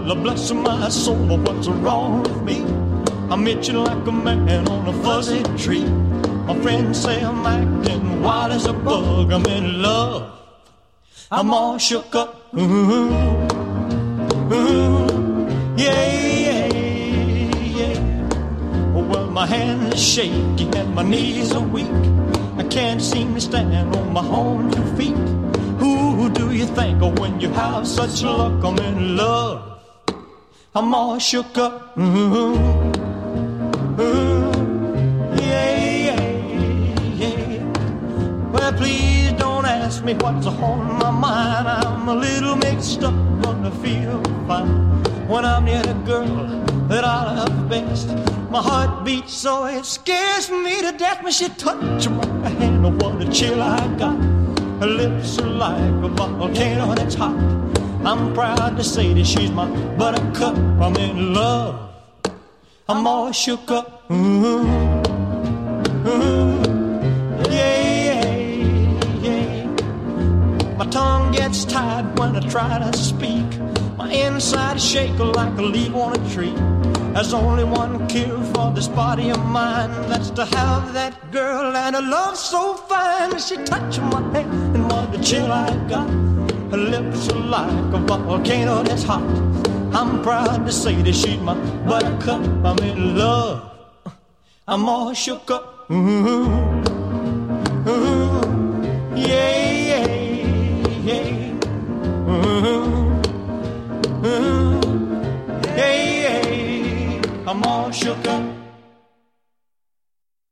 Well, bless my soul, what's wrong with me? I'm itching like a man on a fuzzy tree. My friends say I'm acting wild as a bug. I'm in love. I'm all shook up. Yeah. Well, my hands are shaky and my knees are weak. I can't seem to stand on my own 2 feet. Who do you think of when you have such luck? I'm in love. I'm all shook up. Yeah. Well, please don't ask me what's on my mind. I'm a little mixed up, gonna feel fine when I'm near the girl that I love best. My heart beats so it scares me to death when she touches my hand. Oh, what a chill I got. Her lips are like a volcano that's hot. I'm proud to say that she's my buttercup. I'm in love. I'm all shook up. Yeah. My tongue gets tied when I try to speak. My inside is shaking like a leaf on a tree. There's only one cure for this body of mine. That's to have that girl and a love so fine. She touched my hand and what a chill I got. Her lips are like a volcano that's hot. I'm proud to say that she's my buttercup. I'm in love. I'm all shook up. Yeah. I'm all shook up.